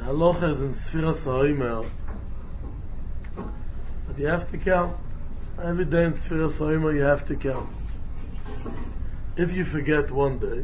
halacha is in Sfiras HaOmer that you have to count. Every day in Sfiras HaOmer you have to count. If you forget one day,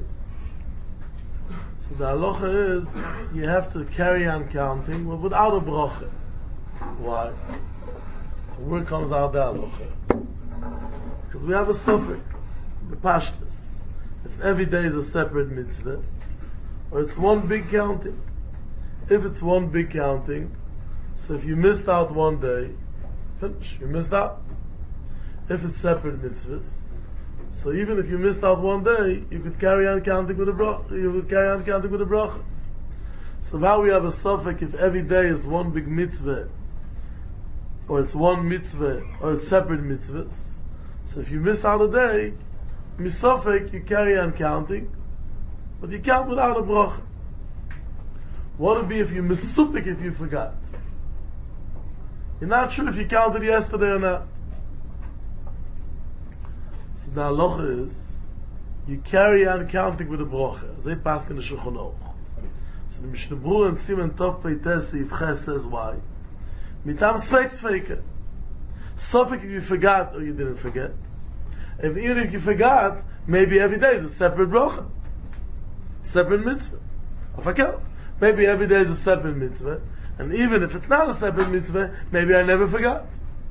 so the halacha is you have to carry on counting but without a bracha. Why? So where comes out the halacha? Because we have a suffix, the pashtus. If every day is a separate mitzvah, or it's one big counting. If it's one big counting, so if you missed out one day, finish, you missed out. If it's separate mitzvahs, so even if you missed out one day, you could carry on counting with a bracha. So now we have a suffix if every day is one big mitzvah, or it's one mitzvah, or it's separate mitzvahs. So if you miss out a day, misafek, you carry on counting, but you count without a bracha. What would be if you misupik if you forgot? You're not sure if you counted yesterday or not. So the halacha is, you carry on counting with a bracha. They pass in the Shulchan Aruch. So the Mishnah Berurah and Siman Tov Peites Sif Ches says why? Mitam Sfeik Sfeika. Sufik if you forgot or you didn't forget. Even if you forgot, maybe every day is a separate bracha, separate mitzvah. Maybe every day is a separate mitzvah, and even if it's not a separate mitzvah, maybe I never forgot.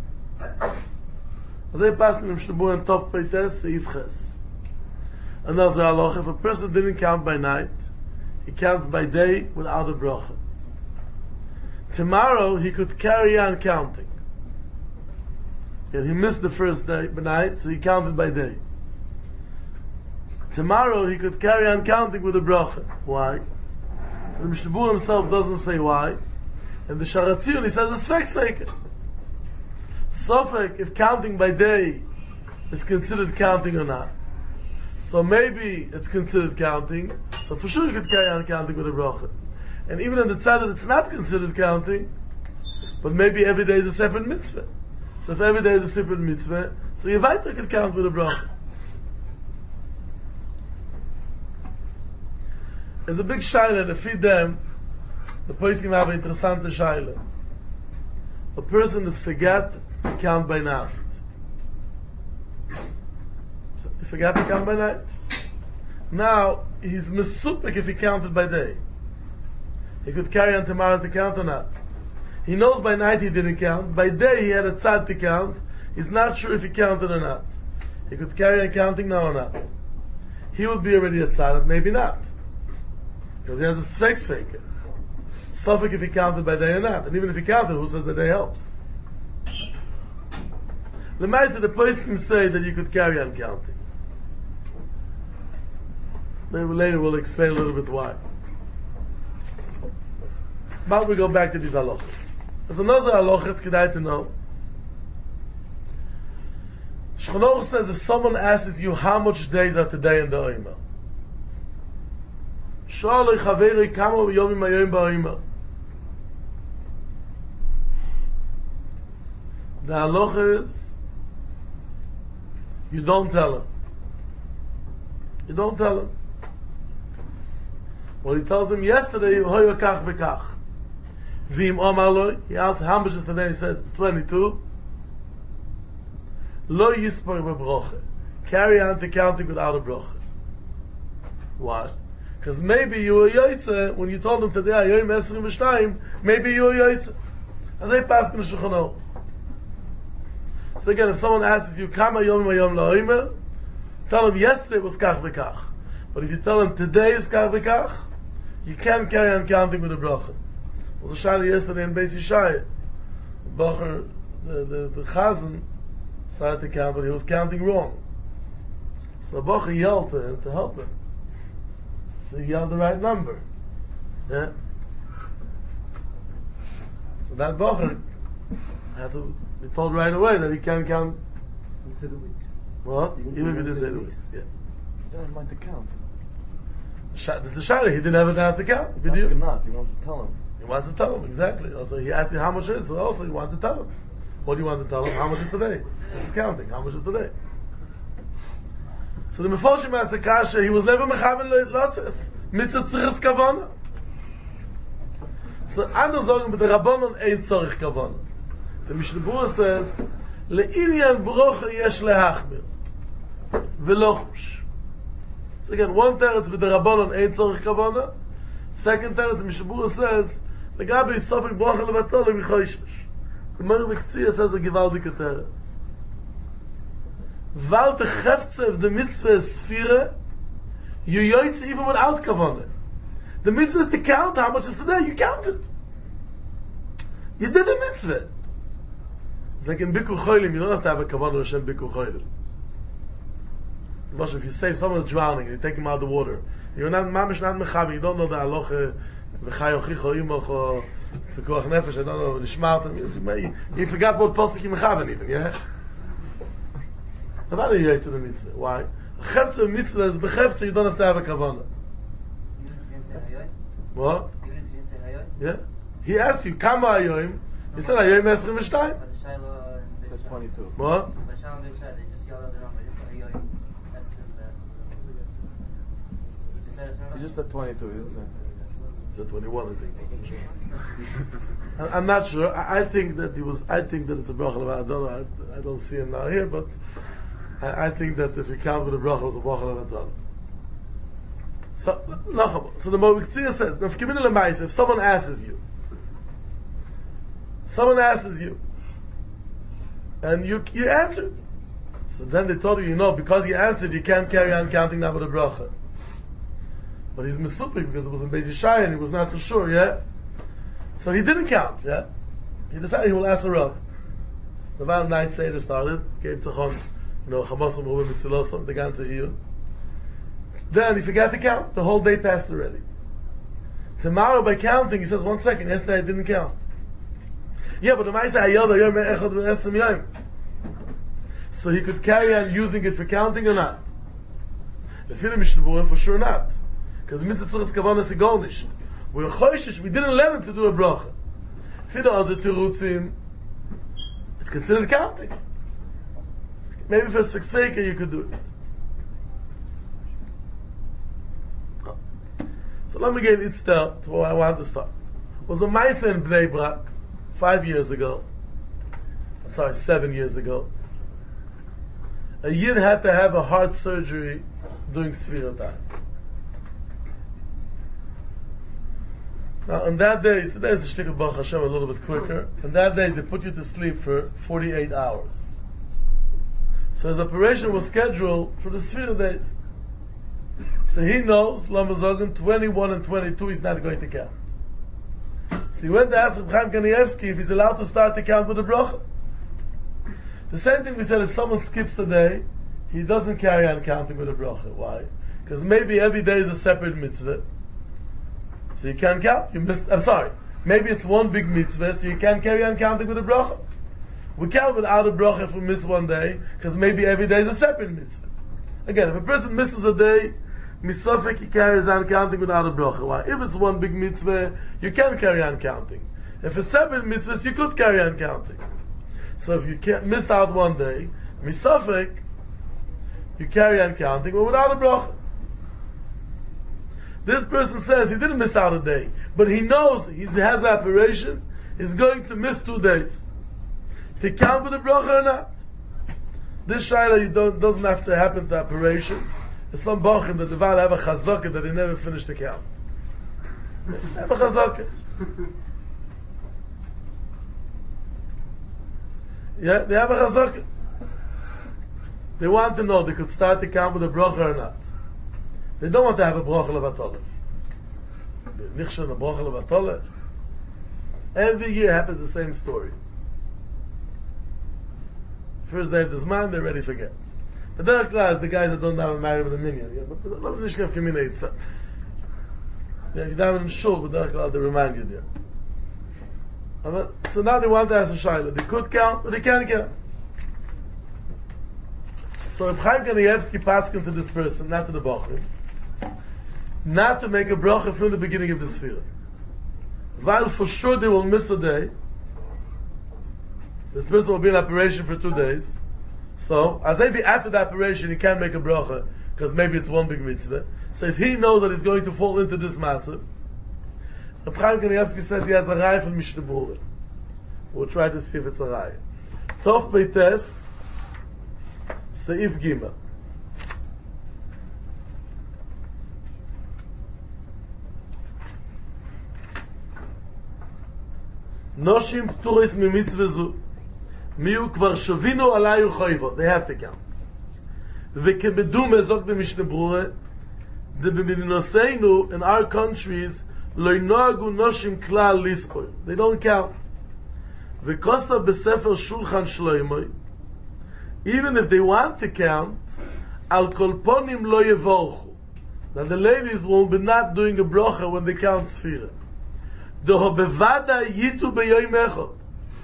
They pass in the Mishnah Berurah and Tov Peites Seif Ches. Another halacha: if a person didn't count by night, he counts by day without a bracha. Tomorrow he could carry on counting. And he missed the first day by night, so he counted by day. Tomorrow he could carry on counting with a bracha. Why? So the Mishnah Berurah himself doesn't say why. And the Sha'ar HaTziyun, he says a sfek. Sofek, if counting by day is considered counting or not. So maybe it's considered counting, so for sure you could carry on counting with a bracha. And even in the tzad that it's not considered counting, but maybe every day is a separate mitzvah. So if every day is a separate mitzvah, so you weiter can count with a bracha. There's a big shaila, the feed them, the person have an interessante shaila. A person that forget to count by night. So he forgot to count by night. Now, he's misupik if he counted by day. He could carry on tomorrow to count or not. He knows by night he didn't count. By day he had a tzad to count. He's not sure if he counted or not. He could carry on counting now or not. He would be already a tzad, maybe not. Because he has a sfek. Suffolk if he counted by day or not. And even if he counted, who says the day helps? The Master, the place can say that you could carry on counting. Maybe later we'll explain a little bit why. But we go back to these halachas. There's another halacha it's kedai to know. Shulchan Aruch says if someone asks you how much days are today in the Omer, Shaloi chaveri kama yomim hayom ba'omer. The halacha is you don't tell him. You don't tell him. Well, he tells him yesterday hoyo kach v'kach. V'im omar lo, he asked how much is today, he said it's 22. Lo yispar b'broche. Carry on to counting without a broche. Why? Because maybe you were yoytze, when you told him today hayoim 22, maybe you were yoytze. As they pass in the Shulchan Aruch. So again, if someone asks you kama yomim hayom la'omer, tell him yesterday was kach v'kach. But if you tell him today is kach v'kach, you can't carry on counting with a bracha. There was a shayla yesterday in Beis Yishai. The chazan started to count, but he was counting wrong. So Bocher yelled to him to help him. So he yelled the right number. Yeah. So that Bocher had to be told right away that he can't count into the weeks. What? Even if he didn't say the weeks. Yeah. He doesn't like to count. This is the shayla. He didn't have a chance to count. Not. He wants to tell him. He wants to tell him, exactly. Also, he asked you how much is, so also you want to tell him. What do you want to tell him? How much is today? This is counting. How much is today? So the Mefoshim asked the Kasha, he was never mechaven lotzes. Mitzvah tzirus kavana. So, anders sagen, mit der Rabbanon ein Zorich Kavana. The Mishnah Berurah says, Le'inyan brocha yesh lehachmir. Velochush. So again, one teretz with the Rabbanon ein Zorich Kavana. Second teretz, Mishnah Berurah says, Legabi Sofik brocha levatol levichoishish. The Gemara B'Ktsiya says a gewaldige teretz. Weil the Chefze of the mitzvah is Sphira, you yoytze even without Kavana. The mitzvah is to count how much is today. You counted. You did the mitzvah. It's like in Bikur Cholim, you don't have to have a Kavanah Hashem Bikur Cholim. If you save someone drowning and you take him out of the water, you're not mamish, not mechavi, you don't know the halacha, v'chayochicho imocho, v'koach nefesh, I don't know, nishmartem, you forgot what postik you mechaven even, yeah? How do you to the mitzvah? Why? A chefza mitzvah is bechefza, you don't have to have a Kavanah. Even if you didn't say hayot? What? Even if you didn't say hayot? Yeah. He asked you, kama ayoim? You said ayoim 22. But the Shiloh and Said 22. What? But Shiloh and Bishai, they just yelled out the wrong, but it's hayot. That's you just said it's wrong? You just said 22, you didn't say. Said 21, I think. I'm not sure. I think that he was. I think that it's a bracha. I don't know. I don't see him now here, but I think that if you count with a bracha, it's a bracha levatal. So the Moviktzia says, if someone asks you, and you answered, so then they told you, because you answered, you can't carry on counting now with a bracha. But he's misupik because it was in Beis Yishai and he was not so sure, yeah? So he didn't count, yeah? He decided he will ask the Rav. The Val night Seder started, gave Tzachon, Chamosim, Rubim, Mitzilosim, the ganze Iyun. Then he forgot to count. The whole day passed already. Tomorrow by counting, he says, 1 second, yesterday I didn't count. Yeah, but the Maisa Hayod Hayom Echad V'Esem Yom. So he could carry on using it for counting or not? The Fili Mishnah Berurah for sure not. Because Mr. Tzachas Kavanas Igol Nish. We're choishish, we didn't let him to do a bracha. For the other Terutzim, it's considered counting. Maybe for Sfeika you could do it. So let me get it start to where I want to start. It was a Maisa in Bnei Brak 7 years ago. A Yid had to have a heart surgery during Sfira time. Now on that day, today is the Shtik of Baruch Hashem a little bit quicker. On that day, they put you to sleep for 48 hours. So his operation was scheduled for the Sfira days. So he knows, Lamazogan, 21 and 22 he's not going to count. So he went to ask Reb Chaim Kanievsky if he's allowed to start to count with the bracha. The same thing we said, if someone skips a day, he doesn't carry on counting with the bracha. Why? Because maybe every day is a separate mitzvah. So you can't count. Maybe it's one big mitzvah, so you can't carry on counting with the bracha. We count without a bracha if we miss one day, because maybe every day is a separate mitzvah. Again, if a person misses a day, misafek he carries on counting without a bracha. Why? If it's one big mitzvah, you can carry on counting. If it's separate mitzvahs, you could carry on counting. So if you missed out one day, misafek, you carry on counting, but without a bracha. This person says he didn't miss out a day, but he knows he has an operation, he's going to miss 2 days. To count with the bracha or not? This shayla doesn't have to happen to operations. There's some bachim that the Val have a chazaka that they never finish the count. They have a chazaka. Yeah, they have a chazaka. They want to know they could start the count with a bracha or not. They don't want to have a bracha levatoleh. Nichshon a bracha levatoleh. Every year happens the same story. First day of this man, they already forget. The Derek class, the guys that don't have a marry with a minion. Yeah, but the Nishkav Kamina itself. Yeah, you down in the shul with Derek class, they remind you there. So now they want to ask a shayla. They could count, but they can't count. So if Chaim Kanievsky paskin to this person, not to the Bachrim, not to make a bracha from the beginning of the Sfira. While for sure they will miss a day, this person will be in operation for 2 days. So, as if after the operation he can't make a bracha, because maybe it's one big mitzvah. So if he knows that he's going to fall into this matzah, Reb Chaim Kanievsky says he has a raya from Mishnah Berurah. We'll try to see if it's a raya. Tov Beites, Seif Gimel. Noshim pturis mimitzvah zu. Miu kvar shavinu alayu choivo. They have to count. Vekebedume zog the Mishnah Berurah. The b'midinoseinu in our countries lo noagu noshim klal lispoy. They don't count. V'kosa b'sefer Shulchan Shloimeh. Even if they want to count, al kolponim lo yevorchu. That the ladies will be not doing a brocha when they count sfira. Doho bevada yitu beyoyim echot.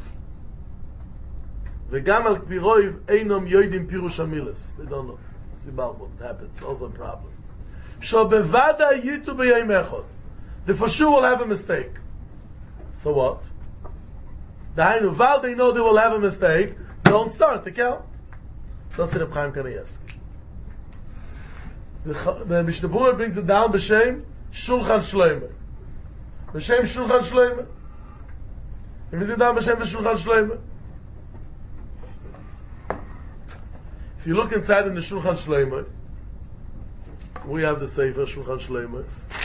V'gam al kpiroiv einom yoidim pirush amilis. They don't know. Sibarbon. It happens. Also a problem. Sho bevada yitu beyoyim echot. They for sure will have a mistake. So what? Dainu, while they know they will have a mistake, don't start to count. That's Reb Chaim Kanievsky. The Mishnah Berurah brings it down b'shem Shulchan Shloimeh. B'shem Shulchan Shloimeh. He brings it down b'shem Shulchan Shloimeh. If you look inside in the Shulchan Shloimeh, we have the Sefer Shulchan Shloimeh.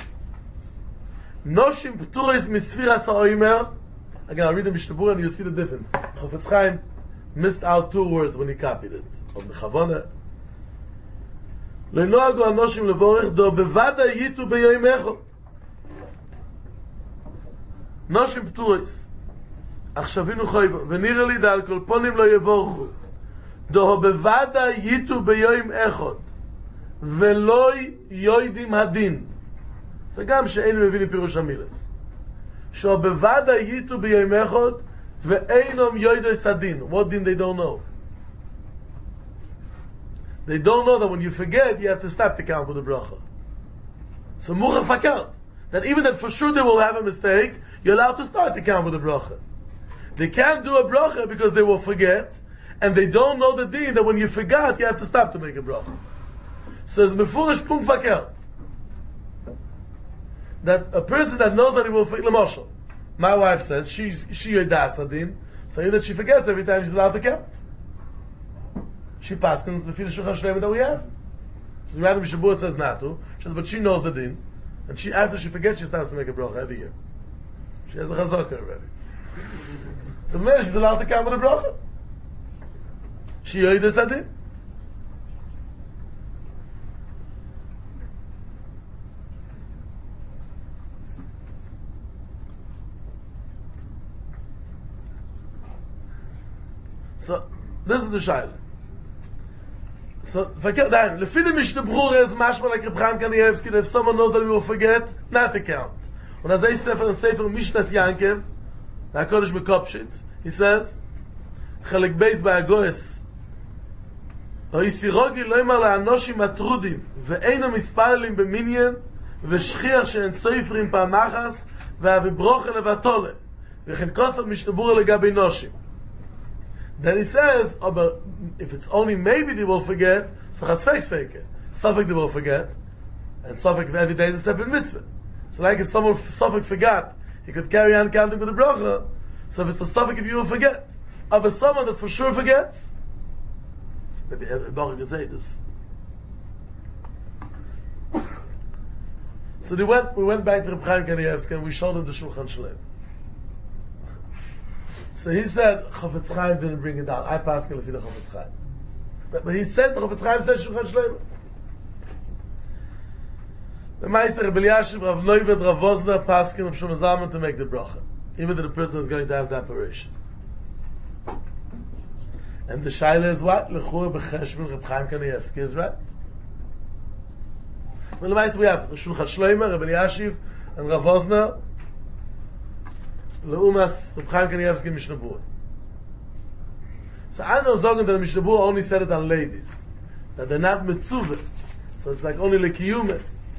Noshim pturis misfiras ha'oimer. Again, I'll read the Mishnah Berurah and you'll see the difference. Chofetz Chaim missed out two words when he copied it. Of Bechavona. Le'noagu anoshim levorech do bevada yitu beyoyim echot. Noshim pturis. Ach shavinu choivo. V'nira li da al kol ponim lo yevorchu. Do bevada yitu beyoyim echot. Ve'loi yoidim hadin. וגם שאין מבינים פירוש המילס. שבוודא ייתו ביום אחד ואינם יודעים הדין. What din they don't know? They don't know that when you forget, you have to stop the count with the bracha. So muchach fakal. That even that for sure they will have a mistake, you're allowed to start the count with the bracha. They can't do a bracha because they will forget, and they don't know the din that when you forgot, you have to stop to make a bracha. So it's mefurish punkt fakal. That a person that knows that he will forget, l'moshel. My wife says she yodas adin, so that she forgets every time she's allowed to count. She paskins the Shulchan Shloimeh that we have. So the Mishnah Berurah says not to. She says, but she knows the din, and she after she forgets, she starts to make a bracha every year. She has a chazaka already. So maybe she's allowed to count with a bracha. She yodas adin. So this is the shaila. So then, lefi the Mishnah Berurah is mashma like Reb Chaim Kanievsky. If someone knows that he will forget, not to count. Und as I sefer in Sefer Mishnas Yankev, the HaKadosh Mekopshitz, he says, Chelek Beis Ba'agoes, Ha'isirogi lo yimar la'anoshim atrudim, ve'eino mispalelim b'minyan, ve'shchiach she'en soifrim pa'machas, ve'avibroche levatole, ve'chen kosat Mishnah Berurah legabi noshim. Then he says, oh, but if it's only maybe they will forget, so chasfek Suffolk they will forget, and Suffolk every day is a separate mitzvah. So like if someone Suffolk forgot, he could carry on counting with the bracha. So if it's a Suffolk if you will forget. Oh, but someone that for sure forgets, maybe a bracha could say this. So we went back to Reb Chaim Kanievsky and we showed him the Shulchan Shloimeh. So he said, Chofetz Chaim didn't bring it down. I passed it the Chofetz Chaim. But he said, Chofetz Chaim said Shulchan Shloimeh. The Meister Rebbe Elyashiv, Rav Neuvet, Rav Wosner, Paskin, Rav Shlomo Zalman to make the bracha. Even though the person is going to have the operation. And the shaila is what? L'chur b'cheshbon Reb Chaim Kanievsky is right. Well, the Meister we have Shulchan Shloimeh, Rebbe Elyashiv, and Rav Wosner, Leumas Reb Chaim Kanievsky Mishnah Berurah. So I know that the Mishnah Berurah only said it on ladies, that they're not mitzuvah, so it's like only lekiyumet.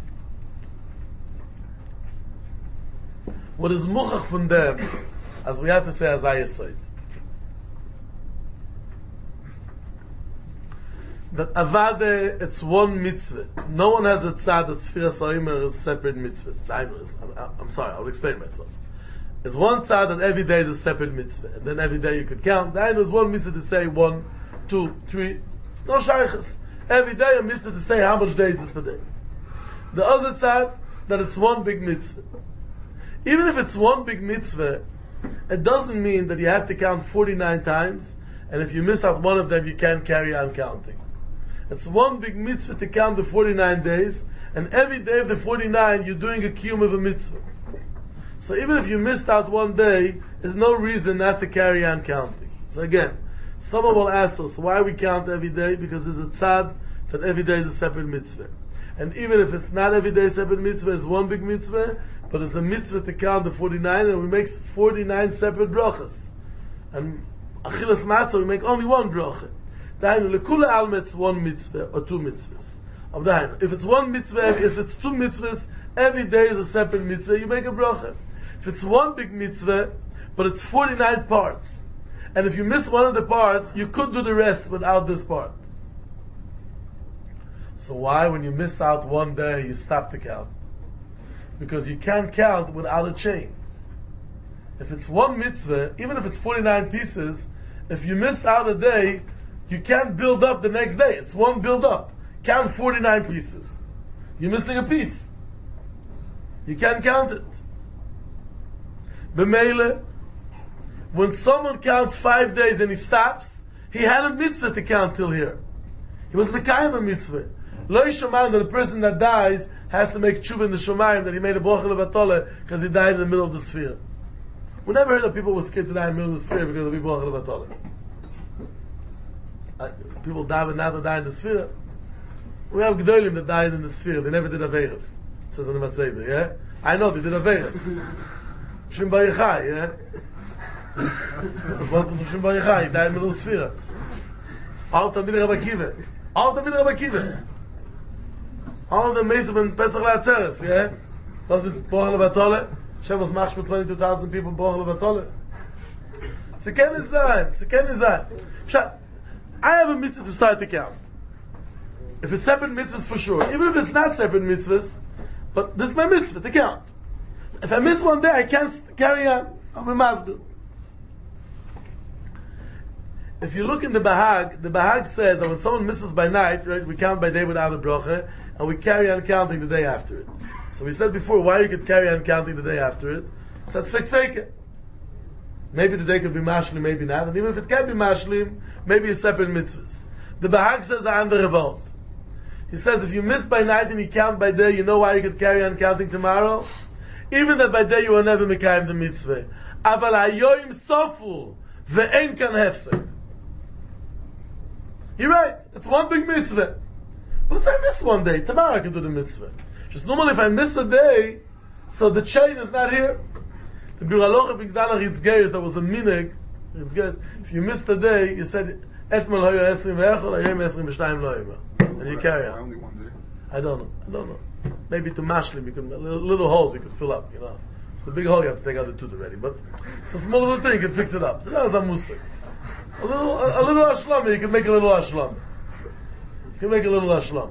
What is muchach from them, as we have to say, as I said. that Avada, it's one mitzvah. No one has a tzad that Sfiras Oimer is separate mitzvahs. I'm sorry, I'll explain myself. There's one tzad that every day is a separate mitzvah, and then every day you could count. There's one mitzvah to say 1, 2, 3. No shaykhs. Every day a mitzvah to say how much days is today. The other tzad, that it's one big mitzvah. Even if it's one big mitzvah, it doesn't mean that you have to count 49 times, and if you miss out one of them, you can't carry on counting. It's one big mitzvah to count the 49 days, and every day of the 49, you're doing a kiyum of a mitzvah. So even if you missed out one day, there's no reason not to carry on counting. So again, someone will ask us, why we count every day? Because there's a tzad that every day is a separate mitzvah. And even if it's not every day a separate mitzvah, it's one big mitzvah, but it's a mitzvah to count the 49, and we make 49 separate brachas. And achilas matzah, we make only one bracha. Dainu, lekula alma, it's one mitzvah, or two mitzvahs. Of dainu, if it's one mitzvah, if it's two mitzvahs, every day is a separate mitzvah, you make a bracha. If it's one big mitzvah, but it's 49 parts, and if you miss one of the parts, you could do the rest without this part. So why, when you miss out one day, you stop to count? Because you can't count without a chain. If it's one mitzvah, even if it's 49 pieces, if you missed out a day, you can't build up the next day. It's one build up. Count 49 pieces. You're missing a piece. You can't count it. B'meile, when someone counts 5 days and he stops, he had a mitzvah to count till here. He was mekayim a mitzvah. Lo yishomayim, that the person that dies has to make tshuva in the shomayim, that he made a bracha levatole because he died in the middle of the sphere. We never heard that people were scared to die in the middle of the sphere because of the bracha levatole. People die but not to die in the sphere. We have gedolim that died in the sphere. They never did averos. Says in the Matzeva, yeah? I know they did averos. Shim Bar Yochai, yeah? That's one from Shim Bar Yochai. He died in the middle of the sphere. All Talmidei Rabbi Akiva. All Talmidei Rabbi Akiva. All of the Mesim and Pesach La'atzeres, yeah? Was mit Bracha levatole? Hashem was machsh with 22,000 people Bracha levatole. Se ken es sein. I have a mitzvah to start to count. If it's separate mitzvahs, for sure. Even if it's not separate mitzvahs, but this is my mitzvah to count. If I miss one day, I can't carry on. I'm a masbir. If you look in the Bahag says that when someone misses by night, right, we count by day without a bracha, and we carry on counting the day after it. So we said before, why you could carry on counting the day after it? So that's fixed fake. Maybe the day could be mashlim, maybe not. And even if it can be mashlim, maybe a separate mitzvahs. The Bahag says, I am the revolt. He says, if you miss by night and you count by day, you know why you could carry on counting tomorrow? Even that by day you are never mekayim the mitzvah. Aval hayoyim sofu, ve'en kan hefsek. You're right, it's one big mitzvah. But if I miss one day, tomorrow I can do the mitzvah. Just normally if I miss a day, so the chain is not here. The Bir Halacha brings down a Ritzgeis, that was a minig. If you missed a day, you said, Etmal hoyo esrim ve'echol, hayom esrim v'shtayim lo yomer. And you carry on. Only one day. I don't know. Maybe to mashlim, you can, little holes you could fill up, you know. It's a big hole, you have to take out the tooth already. But it's a small little thing, you can fix it up. So that's a musik. A little ashlam, you can make a little ashlam. You can make a little ashlam.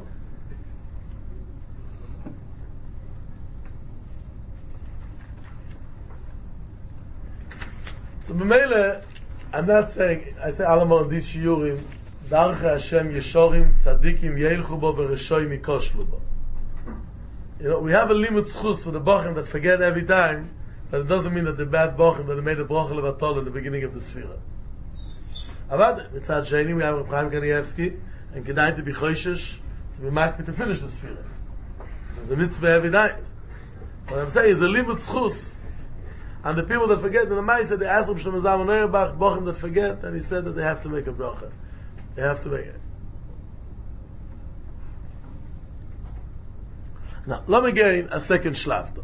So b'meile, I'm not saying, I say Alamo in these shiurim, Darche Hashem Yeshorim Tzadikim Yeilchu Bo V'Reshoim Yikoshlu Bo. You know, we have a limit schus for the bochim that forget every time, but it doesn't mean that they're bad bochim that they made a bracha levatol in the beginning of the Sfira. Avad, mitzad sheni, we have Reb Chaim Kanievsky, and kedai to be choishish, to be makbid to finish the Sfira. There's a mitzvah every night. What I'm saying is a limit schus. And the people that forget, in the Maisa, they asked Reb Shlomo Zalman Auerbach, bochim that forget, and he said that they have to make a bracha. They have to make it. Now, let me gain a second shlav.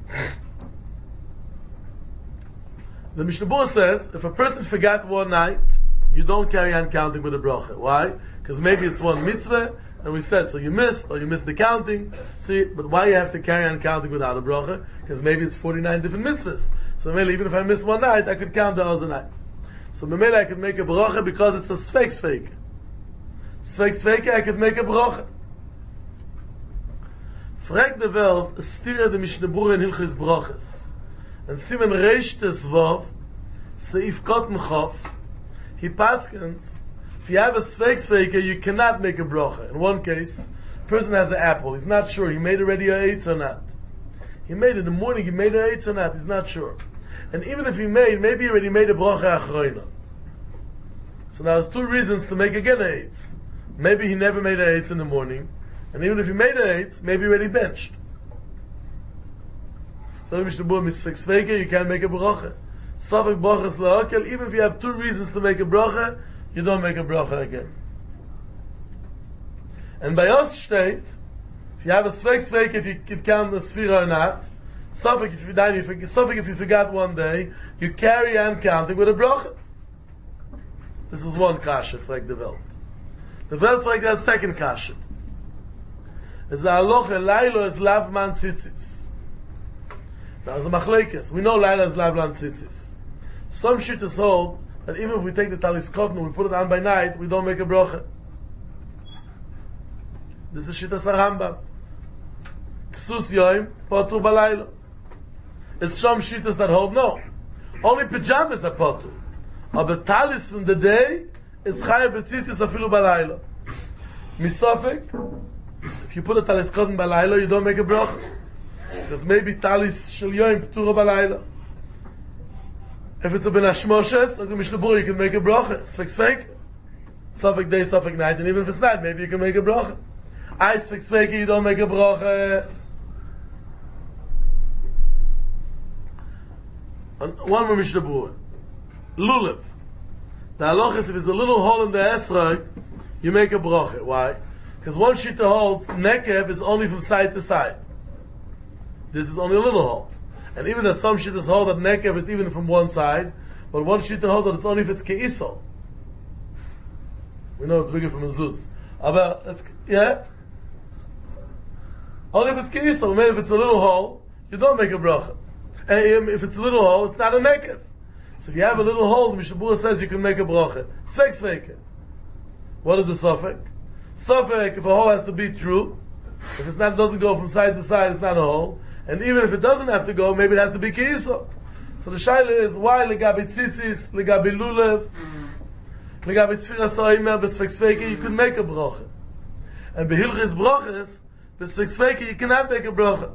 The Mishnah Berurah says, if a person forgot one night, you don't carry on counting with a bracha. Why? Because maybe it's one mitzvah, and we said, so you missed, or you missed the counting, but why you have to carry on counting without a bracha? Because maybe it's 49 different mitzvahs. So maybe even if I missed one night, I could count the other night. So maybe I could make a bracha because it's a sfeik. Sveke, I could make a broche. Frag the Welt, stire de Mishnah Berurah in Hilchos Broches. And Simen Reish Tes Vav, Seif Kotten Chof, he paskens, if you have a sveke, you cannot make a broche. In one case, a person has an apple, he's not sure, he made already a eitz or not. He made it in the morning, he made a eitz or not, he's not sure. And even if he made, maybe he already made a broche achroina. So now there's two reasons to make again a eitz. Maybe he never made a eitz in the morning, and even if he made a eitz, maybe he already benched. So you can't make a broche. Safek broches la'akel, even if you have two reasons to make a broche, you don't make a broche again. And by us state, if you have a sveke, if you can count the sfira or not, safek if you forgot one day, you carry on counting with a broche. This is one kasha, like the Welt. The Welt like that second kasha. Is the halacha lailo is lavman tzitzis. Now as a machlekes, we know lailo is lavman tzitzis. Some shittas hold that even if we take the talis cotton and we put it on by night, we don't make a broche. This is shittas Rambam. Ksus yoim, potur balaylo. It's some shittas that hold no. Only pajamas are potur. But talis from the day is chayav b'tzitzis afilu balaylo. Misafek, if you put a talis cotton balaylo, you don't make a broche. Because maybe talis shel yoim potur balaylo. If it's a ben hashmoshes, like the Mishnah Berurah, you can make a broche. Sveke. Safek day, safek night, and even if it's night, maybe you can make a broche. I sveke, you don't make a broche. One more Mishnah Berurah. Lulav. The halach is if it's a little hole in the esrog, you make a broche. Why? Because one shita holds, nekev is only from side to side. This is only a little hole. And even that some shittas hold that nekev is even from one side, but one shitta hold that it's only if it's ke'isol. We know it's bigger from a zuz. But it's, yeah? Only if it's ke'isol. Maybe if it's a little hole, you don't make a bracha. And if it's a little hole, it's not a nekev. So if you have a little hole, the Mishnah Berurah says you can make a bracha. Sveke. What is the suffix? Suffix, if a hole has to be true, if it's not, doesn't go from side to side, it's not a hole. And even if it doesn't have to go, maybe it has to be ki'iso. So the shaila is, why legabi tzitzis, legabi lulav, legabi sfiras ha'omer, besveke, you can make a bracha. And behilchis brachas, besveke, you cannot make a bracha.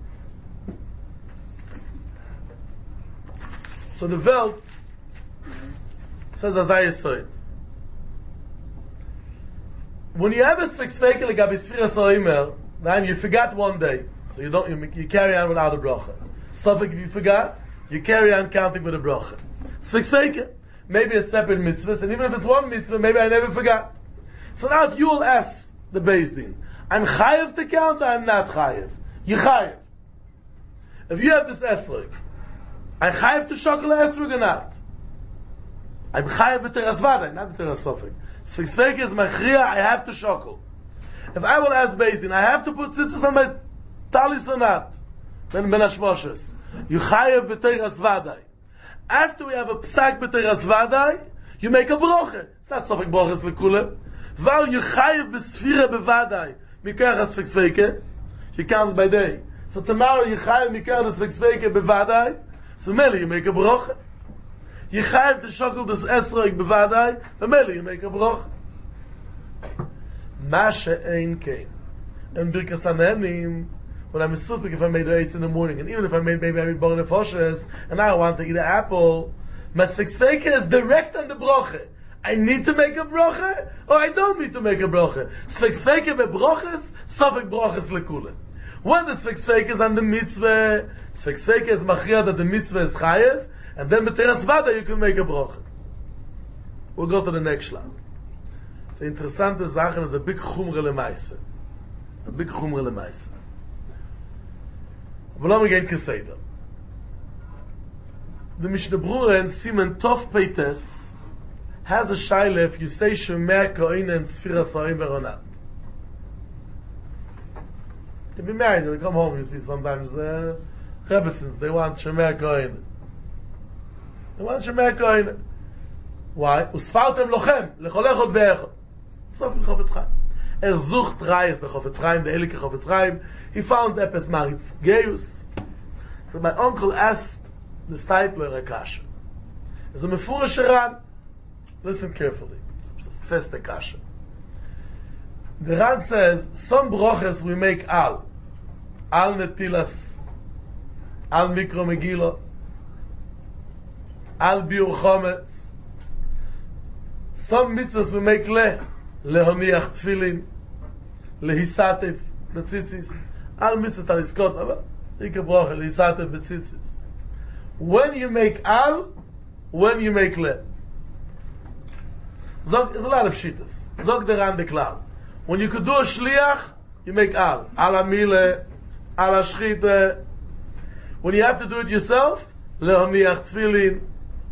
So the Welt says as I saw it. When you have a sveke legabi sfiras ha'omer, then you forgot one day. So you carry on without a bracha. Safek, if you forgot, you carry on counting with a bracha. Sveke, maybe a separate mitzvah, and even if it's one mitzvah, maybe I never forgot. So now if you will ask the Beis Din, I'm chayev to count or I'm not chayev? You chayev. If you have this esrog, I'm chayev to shakel esrog or not? I'm chayev b'teras vaday, not b'teras safek. Sveke is machriya, I have to shakel. If I will ask Beis Din, I have to put tzitzis on my talis or not, then ben hashmoshes. You chayev b'teras vaday. After we have a psak b'teras vaday, you make a broche. It's not safek broches lekule. While you chayev b'sfira b'vaday, mikach sveke, you count by day. So tomorrow you chayev mikach sveke b'vaday, so mele you make a broche. You chayev to shakel this esrog b'vaday, but mele you make a broche. Ma she'ein kein. And birkas hanehenim, when I'm stupid if I made eitz in the morning, and even if maybe I made bar nefoshes, and I want to eat an apple, my sveke is direct on the broche. I need to make a broche, or I don't need to make a broche. Sveke be broches, safek broches lekule. When the sveke is on the mitzvah, sveke is machriya that the mitzvah is chayev, and then b'teras vaday you can make a broche. We'll go to the next slide. It's an interessante Sache, and it's a big chumre lemaise. A big chumre lemaise. Aber lassen wir gehen Keseder. The Mishnah Berurah in Siman Tov Peites has a shaila if you say Shemeh Koine and Sfiras ha'omer or not. You can be married, you come home, you see sometimes Rebbetzins, they want Shemeh Koine. They want Shemeh Koine. Why? Usfartem lochem, lecholechot ve'echot. So viel Chofetz Chaim. Sucht Reis nach Chofetz Chaim, the Elike Chofetz Chaim. He found Epes Maritz Geus. So my uncle asked the Stipler a kasha. It's a mefurish Ran. Listen carefully. It's a feste kasha. The Ran says, some broches we make al netilas, al mikro megillah, al biur chometz. Some mitzvahs we make lehoniach tefillin, lehisatif, betzitzis, al mitzvah taliskot, aber ike broche, lehisatif, betzitzis. When you make al, when you make le. There's a lot of shittas. Zog the Ran the cloud. When you could do a shliach, you make al. Al amile, al ashchite. When you have to do it yourself, lehoniach tefillin.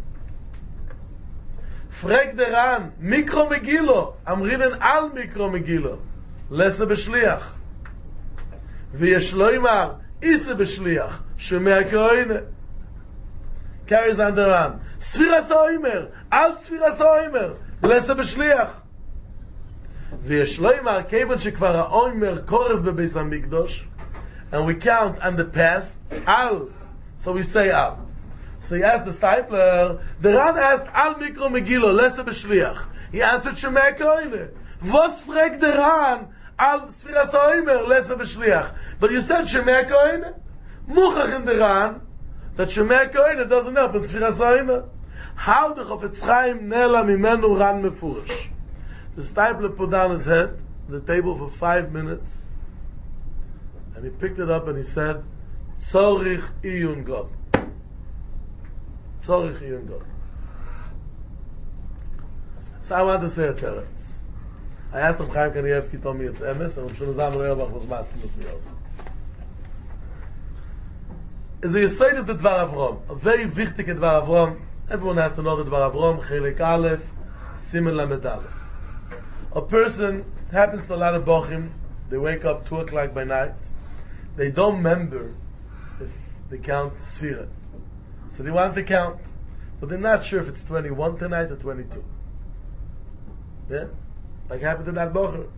Frag the Ran, mikro megillo. Amrinen al mikro megillo. Lese b'shliach. V'yesh lo yimar, ise b'shliach. Shemei ha'koine. Carries on the Ran. Sfiras ha'omer, al sfiras ha'omer. Lese b'shliach. ויש לו ימר, כיוון שכבר האומר קורב בביס המקדוש, and we count on the past, al, so we say al. So he asked the Stipler, the Ran asked, al mikro megillo, lese b'shliach. He answered, Shemei koine. Vos frag the Ran, al sfiras ha'omer, lese b'shliach. But you said Shemei koine. Muchach in the Ran, that Shemei koine doesn't help in sfiras ha'omer. How the Chofetz Chaim nela mimenu Ran mefurish. The Stipler put down his head on the table for 5 minutes, and he picked it up and he said, Tzorich iyun god. Tzorich iyun god. So I want to say a teretz. I asked him, Chaim Kanievsky told me it's emes, and Shlomo Zalman Auerbach was masking with me also. Is a Yesod of the Dvar Avrom, a very wichtige Dvar Avrom. Everyone has to know the Dvar Avrom, Chelek Aleph, Simen Lamed Aleph. A person happens to a lot of bochim. They wake up 2 o'clock by night. They don't remember if they count Sfira. So they want to count, but they're not sure if it's 21 tonight or 22. Yeah? Like happened to that bocher.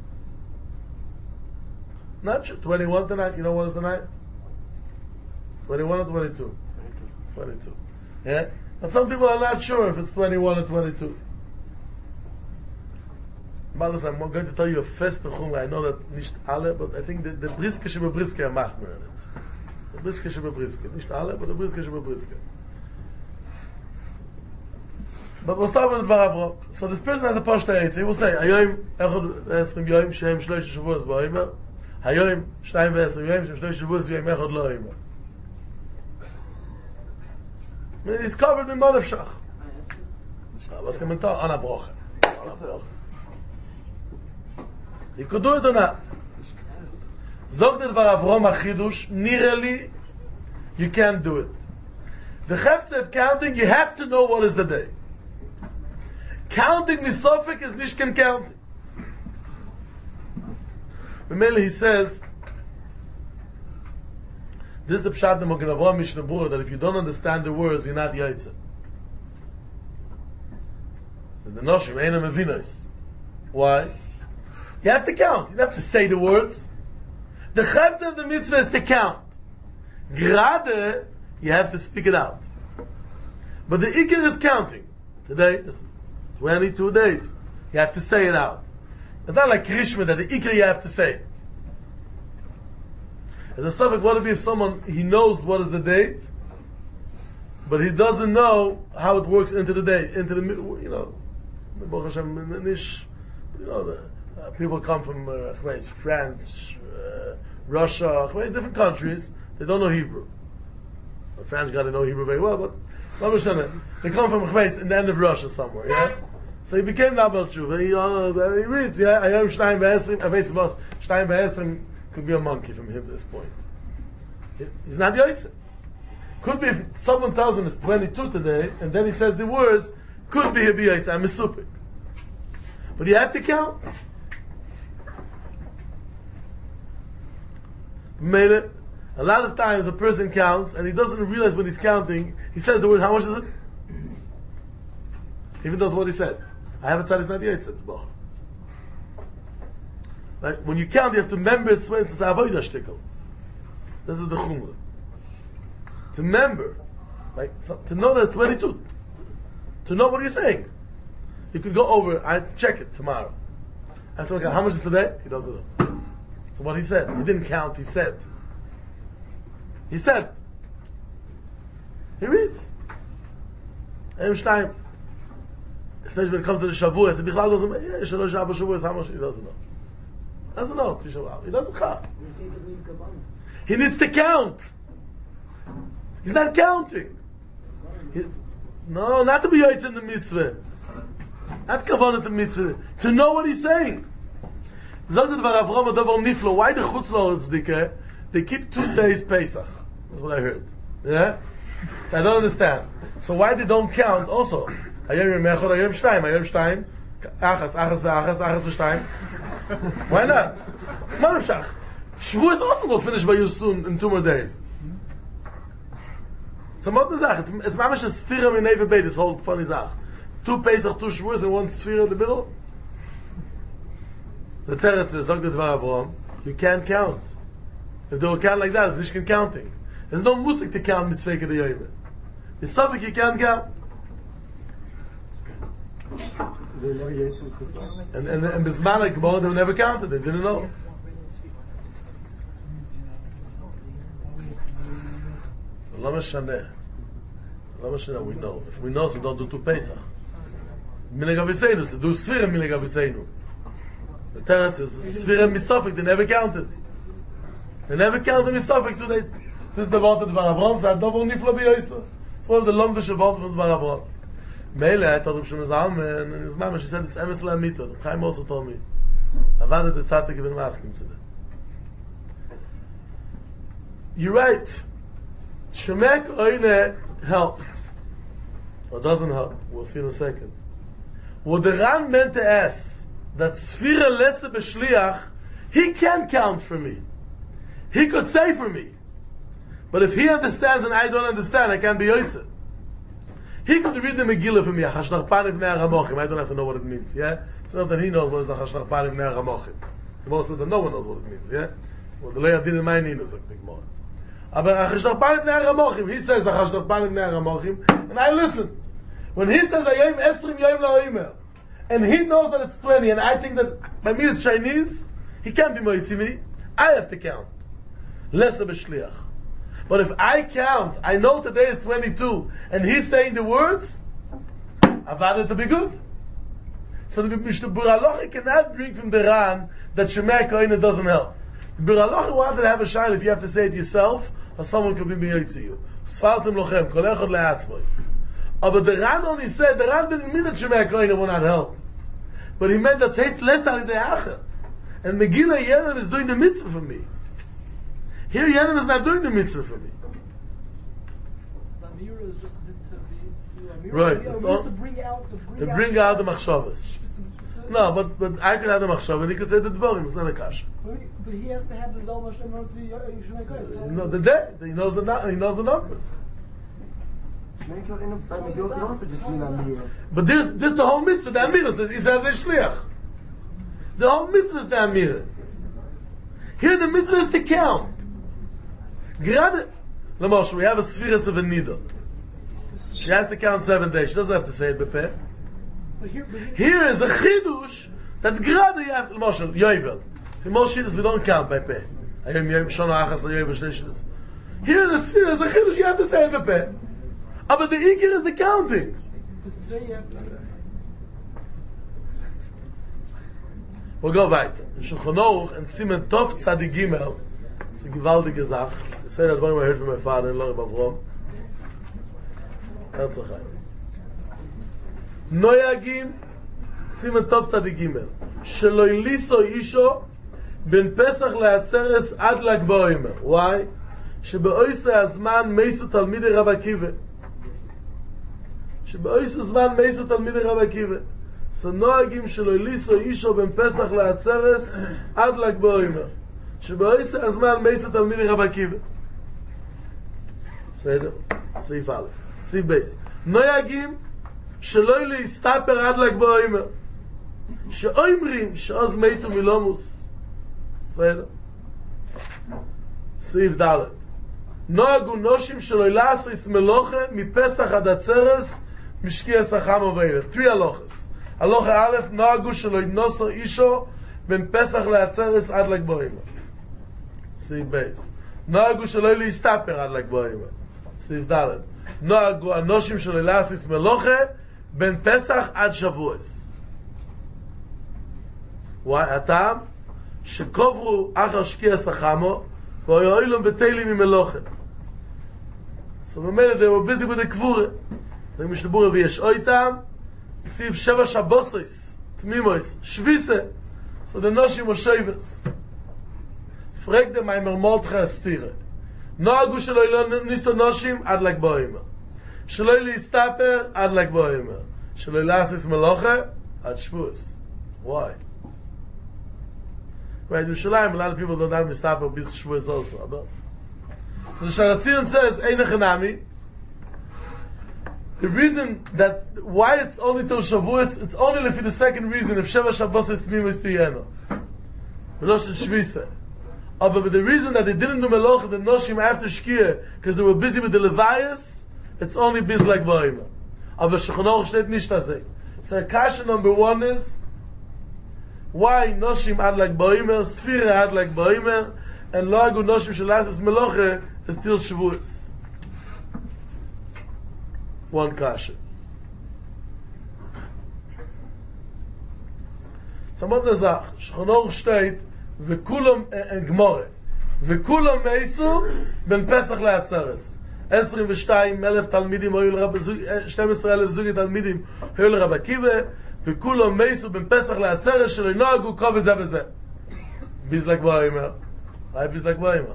Not sure. 21 tonight. You know what is the night? 21 or 22? 22. Yeah? But some people are not sure if it's 21 or 22. Malas, I'm going to tell you a fest Chumra. I know that nicht alle, but I think the Briske Sheba Briske are machmer in it. The Briske Sheba Briske. Nicht alle, but the Briske Sheba Briske. But we'll start with the Dvar Avrom. So this person has a poshta eitz. He will say, Hayoim echad 20 yom shehem 3 shavuos ba'omer. Hayoim 2 ו-10 yom shehem 3 shavuos v'yom echad lo omer. He's covered in Modefshach. Was kann man tun? Ana broche. You could do it or not. Zog the Dvar Avrom HaChidush, nearly, you can't do it. The Chefetz of counting, you have to know what is the day. Counting Nisofik is Nishkan counting. Memele, he says, this is the Pshat of Mogen Avram Mishnah Berurah, that if you don't understand the words, you're not Yaitze. The Noshim, Einam Evinos. Why? You have to count. You don't have to say the words. The chefta of the mitzvah is to count. Grade, you have to speak it out. But the ikir is counting. Today is 22 days. You have to say it out. It's not like Krishma that the ikir you have to say. As a suffix, what if someone, he knows what is the date, but he doesn't know how it works into the day, into the, Baruch Hashem, people come from France, Russia, different countries. They don't know Hebrew. The French got to know Hebrew very well, but they come from in the end of Russia somewhere. Yeah. So he became Nabal Tshuva. He reads. Yeah, I am Shtayim V'Esrim. Shtayim V'Esrim could be a monkey from him at this point. He's not Yaitze. Could be if someone tells him it's 22 today, and then he says the words. Could be a Yaitze. I'm a supik. But you have to count. Made it. A lot of times a person counts and he doesn't realize when he's counting. He says the word, how much is it? Even knows what he said. I have a tzad, it's not Yaitze, it's Bach. Like when you count, you have to remember it's when it's avodah shtickle. This is the chumrah. To remember, like to know that it's 22. To know what you're saying. You could go over. I check it tomorrow. I said, okay, how much is today? He doesn't know. So what he said, he didn't count. He said. He said. He reads. Einstein. Especially when it comes to the Shavuos, he doesn't know. How much he doesn't know. Doesn't know. He doesn't count. He needs to count. He's not counting. No, not to be yotze in the mitzvah. Not kavanah the mitzvah. To know what he's saying. Why the chutzlor? They keep 2 days Pesach. That's what I heard. Yeah? So I don't understand. So why they don't count also? Hayom Mechor, Hayom Shtayim, Hayom Shtayim, Achas ve'achas, Achas ve'shtayim. Why not? Marashach. Shavuos also will finish by you soon in 2 more days. It's a modern Zach. It's mamash a stira min neve beit. This whole funny Zach. 2 Pesach, 2 Shavuos, and 1 sphere in the middle. The Teretz is Zog the Dvar Avram. You can't count. If they will count like that, it's Nishkin counting. There's no musik to count Misfeik of the Yoyim. The Suffolk you can't count. And Bismalik, they never counted. They didn't know. So Lama Shaneh. We know. If we know, so don't do 2 Pesach. Minhag Aviseinu, so do Sfira Minhag Aviseinu. The Teretz is Sfira Misafik, they never counted. They never counted Misafik 2 days. This is the word of Dvar Avram, so I don't want Nifla B'Yoysa. It's one of the longest words of Dvar Avram. Mele, I told him Shem Zalman, and his mama, she said, it's Emes La'amito. Chaim also told me. Avada the Tata given masking to them. You're right. Shemek Oine helps. Or doesn't help. We'll see in a second. What the Ran meant to ask, that Sfira Lesse B'Shliach, he can count for me. He could say for me. But if he understands and I don't understand, I can't be Yoitze. He could read the Megillah for me, Chashnach Panim Bnei HaRamochim. I don't have to know what it means, yeah? It's not that he knows what is the Chashnach Panim Bnei HaRamochim. The most says that no one knows what it means, yeah? Well, the Leah didn't mind knows like big more. But Chashnach Panim Bnei HaRamochim, he says Chashnach Panim Bnei HaRamochim, and I listen. When he says Ayim Esrim Yom La'omer, and he knows that it's 20, and I think that by me is Chinese, he can't be Moitzimi, I have to count. Lesse B'Shliach. But if I count, I know today is 22, and he's saying the words, I've had it to be good. So the Mishnah Buralochi cannot bring from the Ran that Shemei Koine doesn't help. The Buralochi wanted to have a shayla if you have to say it yourself, or someone could be miyot to you. Sfartim lochem, kol echad le'atzmoi. But the Ran only said, the Ran didn't mean that Shemei Koine will not help. But he meant that says less al idei acher. And Megillah Yerim is doing the mitzvah for me. Here Yerim is not doing the mitzvah for me. The Amira is just to right. To bring out the machshavas. No, but I can have the machshav and he could say the dvarim. It's not a kasha. But he has to have the Zalma Shem to be Shemei Kodesh. No, the day he knows the numbers. But this the whole mitzvah. The Amira says he said the shliach. The whole mitzvah is the Amira. Here the mitzvah is to count. Gerade, Lamosh, we have a Sfiras of a Nida. She has to count 7 days. She doesn't have to say it bepeh. Here is a chidush that gerade you have to, Lamosh, Yovel. For most shidduchs we don't count by peh. Ayom Shana Achas LaYovel Shnei shidduchs. Here in the Sfiras is a chidush you have to say it bepeh. But the Ikir is the counting. Today you have to say it. We'll go weiter. In Shulchan Aruch and Siman Tov Tzadik Gimel. It's a gewaltige Sache. I say that one I heard from my father in Lorem Avrom. That's a chai. Noyagim Siman Tov Tzadik Gimel. Shelo iliso isho ben Pesach le'atzeres ad Lag BaOmer. Why? שבאויסי הזמן מייסו תלמידי רב עקיבא. שבאויסי הזמן מייסו תלמידי רב עקיבא. סנוהגים שלו ליסו אישו בין פסח לעצרס עד ל"ג בעומר. שבאויסי הזמן מייסו תלמידי רב עקיבא. בסדר? סעיף א', סעיף בייס. נוהגים שלא להסתפר עד ל"ג בעומר. שאומרים שעוז מתו מלומוס. בסדר? סעיף ד' נוהגו נושים שלא לעשו מלוכה מפסח עד עצרס משקיע סחם ובערב. 3 הלוכס. הלוכה א' נוהגו שלא ינוסו אישו בין פסח לעצרס עד ל"ג בעומר. סעיף בייס. נוהגו שלא להסתפר עד ל"ג בעומר. סעיף ד' נוהגו הנושים שלא לעשו מלוכה בין פסח עד שבועס. הטעם שקוברו אחר שקיע סחמו והיו בתהילים ממלוכה. So they were busy with the kvura. They mishtabura v'yesh oitam. Ksiv 7 Shabbosos, Tmimois, Shvise. So the noshim were shavers. Frag them my Mordechai Astira. Noagu shelo nisto noshim ad l"ג בעומר. Shelo listaper ad l"ג בעומר. Shelo lasis melocha ad Shavuos. Why? Right, in Yerushalayim, a lot of people don't have mistaper bis Shavuos also. So the Sharatzion says, Ein Echanami. The reason that why it's only till Shavuos, it's only for the second reason. If Sheva Shabbos is Tmimo is Tiyeno, Rosh Shvisa. But the reason that they didn't do Melocha, the Noshim after Shkia, because they were busy with the Levias, it's only bis l"ג בעומר. Aber Shulchan Aruch steht nicht dasei. So kasha number 1 is why Noshim ad l"ג בעומר, Sfira ad l"ג בעומer, and Loagu Noshim Shelasis Melocha is till Shavuos. One kasha. Some other Zach, Shulchan Aruch steht, v'kulam Gemara, v'kulam meisu ben Pesach le'atzeres. 22,000 תלמידים היו לרבי, 12,000 זוגי תלמידים היו לרבי עקיבא, וכולם מייסו בין פסח לעצרת שלא נוהגו כובד זה וזה. ביז ל"ג בעומר. היי ביז ל"ג בעומר.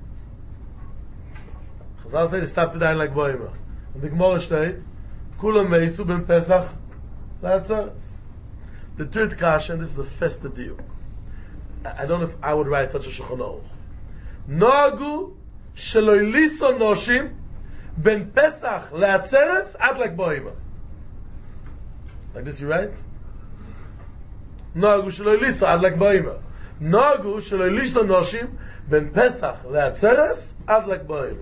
חז"ל say, סתיו עדיין ל"ג בעומר. בגמרא שטייט, כולם מייסו בין פסח לעצרת. The third kasha, and this is the first diuk. I don't know if I would write such a Shulchan Aruch. נוהגו שלא יליסו נושים בין פסח לעצרס עד ל"ג בעומר. Like this, you right? נוהגו שלא יליסו עד ל"ג בעומר. נוהגו שלא יליסו נושים בין פסח לעצרס עד ל"ג בעומר.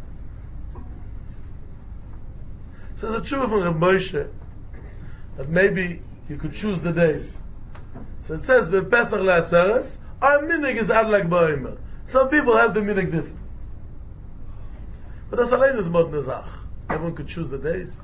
So there's a tshuva from Reb Moshe that maybe you could choose the days. So it says בין פסח לעצרס, our minig is עד ל"ג בעומר. Some people have the minig different. But that's allein is mod nezach. Everyone could choose the days.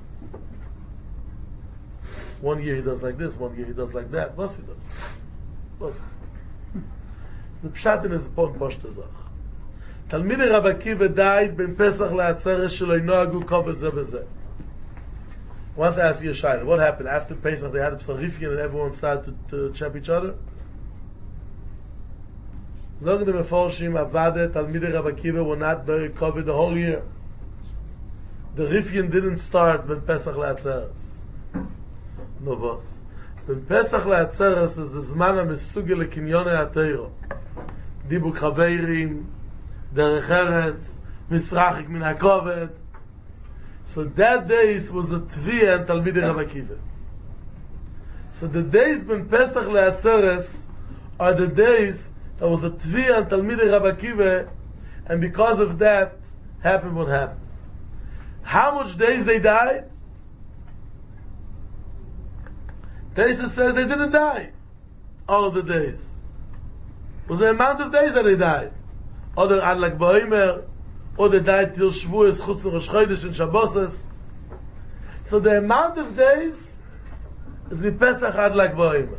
1 year he does like this, 1 year he does like that. What he does? What he does? The pshatin is important poshta zach. Talmidei Rabbi Akiva died ben Pesach le'atzeres shelo nohagu koved ze b'ze. I want to ask you a shayla. What happened after Pesach? They had a psarifian and everyone started to chap each other. Zogen the Meforshim Avade Talmidei Rabbi Akiva were not very covered the whole year. The Rifyan didn't start when Pesach le'atzeres. No was. When Pesach le'atzeres is the Zman HaMesugel leKinyonei HaTeiro. Dibuk Chaveirim, Derech Eretz, Misrachik Min HaKoved. So that days was the Tviyah and Talmidei Rabbi Akiva. So the days when Pesach le'atzeres are the days that was a Tviyah and Talmidei Rabbi Akiva, and because of that, happened what happened. How much days they died? Taisa says they didn't die all of the days. It was the amount of days that they died. Other ad l"ג בעומר, or they died till Shavuos, Chutz Rosh Chodesh and Shabbos. So the amount of days is mi Pesach ad l"ג בעומר.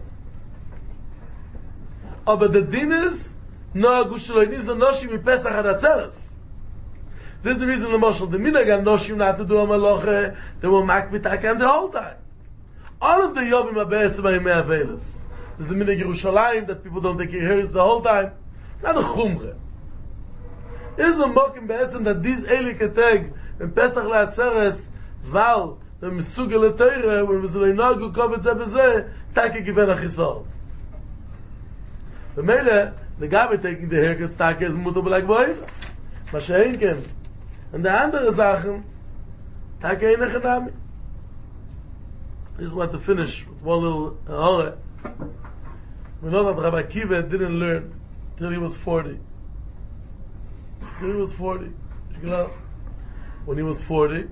But the din is nohagu shelo ynisu noshim mi Pesach ad atzeres. This is the reason the Moshe, the minhag and noshim not to do a maloche, they were makbitakem the whole time. All of the yobim are be'etzem ha'yimei avelos. This is the minhag Yerushalayim that people don't take care of the whole time. It's not a chumre. It is a mokim be'etzem that these Eli Keteg in Pesach le'atzeres val the mesugel le'teire when was le'nohagu koved ze b'zeh take given a chisol. The mele the guy taking the haircut take is mutter b'l'g b'oiv. Mashenken. And the andere Sachen, take eine Chanami. I just want to finish with one little horror. We know that Rabbi Akiva didn't learn till he was 40. Till he was 40. You know, when he was 40,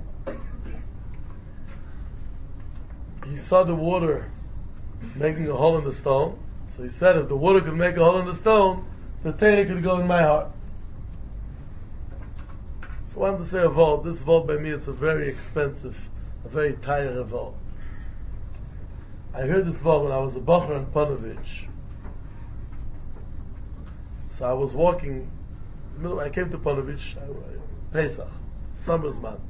he saw the water making a hole in the stone. So he said, if the water could make a hole in the stone, the Torah could go in my heart. So I wanted to say a vault. This vault by me, it's a very expensive, a very tire vault. I heard this vault when I was a Bocher in Panovich. So I was walking, I came to Panovich, Pesach, summer's month.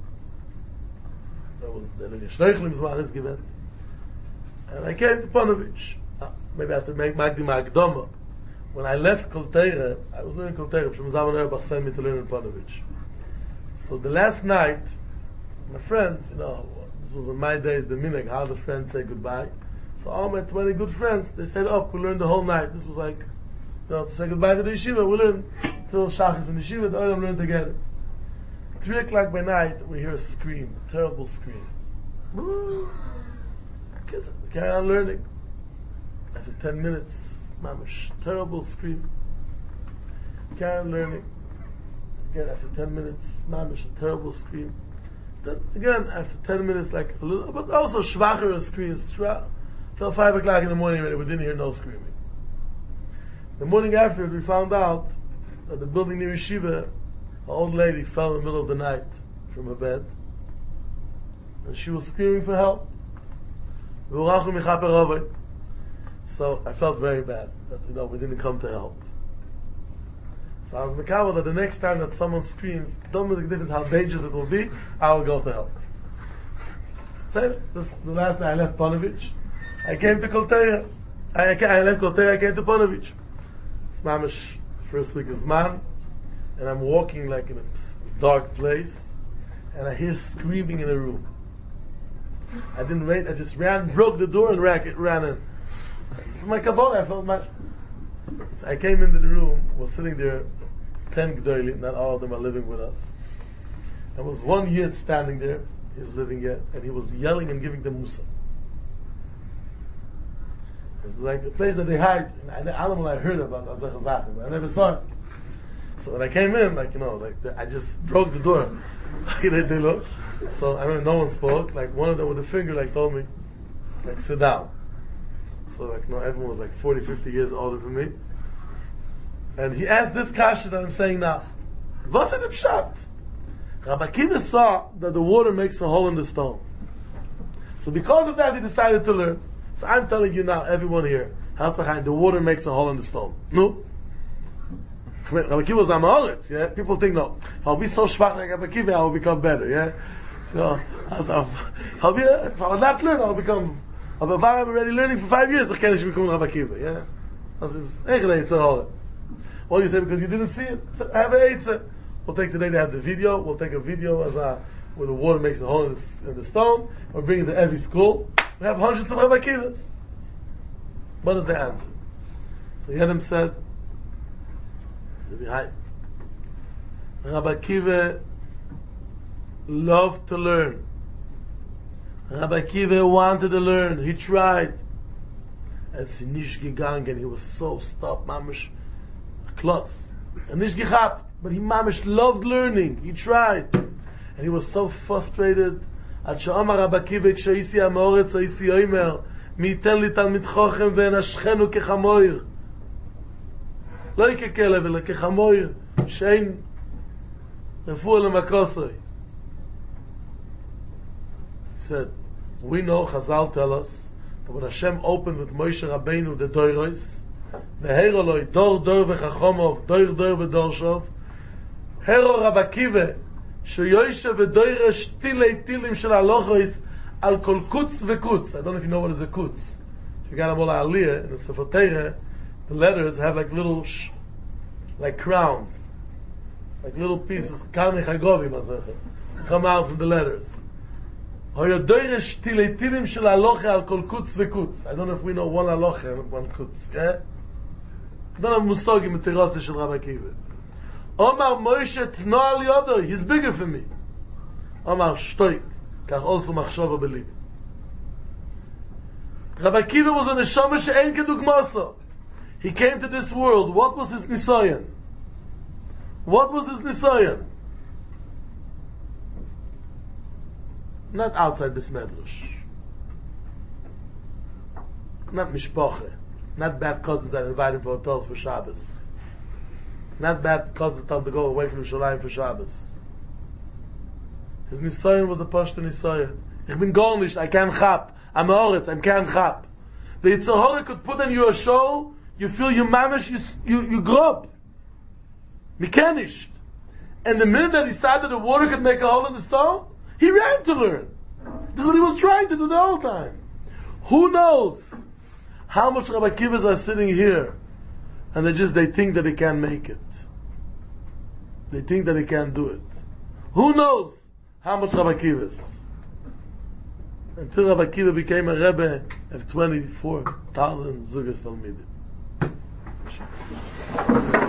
That was the Shleichlim's man is given. And I came to Panovich. Maybe I have to make Magdi Magdoma. When I left Kol Teire, I was learning Kol Teire, B'Shem Zaman Erbach sent me to learn in Panovich. So the last night, my friends, you know, this was in my days, the minhag, how the friends say goodbye. So all my 20 good friends, they stayed up, we learned the whole night. This was like, you know, to say goodbye to the yeshiva, we learned till Shachis in the yeshiva, the Olam learned together. 3 o'clock by night, we hear a scream, a terrible scream. Kids, carry on learning. After 10 minutes, mamish, terrible scream. Carry on learning. Again, after 10 minutes, mamish, a terrible scream. Then again, after 10 minutes, like a little, but also schwacher screams. Till 5 o'clock in the morning already, we didn't hear no screaming. The morning after, we found out that the building near Yeshiva, an old lady fell in the middle of the night from her bed, and she was screaming for help. So I felt very bad that, you know, we didn't come to help. So I was makabel that the next time that someone screams, don't make a difference how dangerous it will be, I will go to help. So this is the last night I left Panovich. I came to Kol Teire. I left Kol Teire, I came to Panovich. It's mamish, first week of Zman, and I'm walking like in a dark place, and I hear screaming in a room. I didn't wait, I just broke the door and ran in. This is my kabbalah, I felt my... So I came into the room, was sitting there, 10 Gdolim, not all of them are living with us. There was one Yid standing there, he's living yet, and he was yelling and giving them Musa. It's like a place that they hide, and the animal I heard about, I never saw it. So when I came in, like, you know, like I just broke the door. they looked. So I mean, no one spoke. Like one of them with a finger, like told me, like sit down. So like, you know, everyone was like 40, 50 years older than me. And he asked this kasha that I'm saying now. Was it pshat? Rabbi Akiva saw that the water makes a hole in the stone. So because of that, he decided to learn. So I'm telling you now, everyone here, the water makes a hole in the stone. No. Rabbi Akiva was Amaretz, yeah? People think, no, if I'll be so schwach like Rabbi Akiva, I will become better, yeah? You know, if I'll not learn, I'll become... I'm already learning for 5 years, I can't become Rabbi Akiva, yeah? That's it's a hole. Well, you say, because you didn't see it, so I have an eitzah. We'll take today to have the video, we'll take a video as where the water makes a hole in the stone, we'll bring it to every school. We have hundreds of Rabbi Akivas. What is the answer? So Yedim said, Rabbi Akiva loved to learn. Rabbi Akiva wanted to learn. He tried. And sie nicht gegangen. He was so stopped, mamish, klotz. And nicht gehabt. But he mamish loved learning. He tried. And he was so frustrated. עד שאמר רבי עקיבא כשהייתי המאורץ הייתי אומר מי ייתן לי תלמיד חוכם ואנשכנו כחמויר לא ככלב אלא כחמויר שאין רפואה למקוסוי. He said, we know, Chazal tell us that when Hashem opened with Moshe Rabbeinu the Doiros והרו לו דור דור וחכומוב דור דור ודור שוב הרו רבי עקיבא שיושב ודוירש תילי תילים של הלוכויס על כל קוץ וקוץ. I don't know if you know what is a kutz. If you got a mola aliyah in the Sefer Torah, the letters have like little like crowns, like little pieces karmi chagovim come out from the letters. Doiresh tili tilim shel halocha al kol kutz vekutz. I don't know if we know one halocha and one kutz. Yeah, I don't have musog in the tirotze shel Rabbi Akiva. Omar Moshe tno al yodo, he's bigger for me. Omar shtoik, kach also machshava believe. Rabbi Akiva was a neshama she'en kedugmaso. He came to this world. What was his nisayon? What was his nisayon? Not outside this medrash. Not mishpache. Not bad cousins that invite him for hotels for Shabbos. Not bad cousins tell him to go away from Yerushalayim for Shabbos. His nisayon was a pashto nisayon. Ich bin gar nicht, I can't chap. I'm a oretz, I can't chap. The Yetzer Hara could put on you a show, you feel you mamish, you grob. Me can nicht. And the minute that he started the water could make a hole in the stone, he ran to learn. This is what he was trying to do the whole time. Who knows how much Rabbi Kivas are sitting here and they think that they can't make it. They think that they can't do it. Who knows how much Rabbi Kivas? Until Rabbi Kiva became a Rebbe of 24,000 Zugas Talmidim.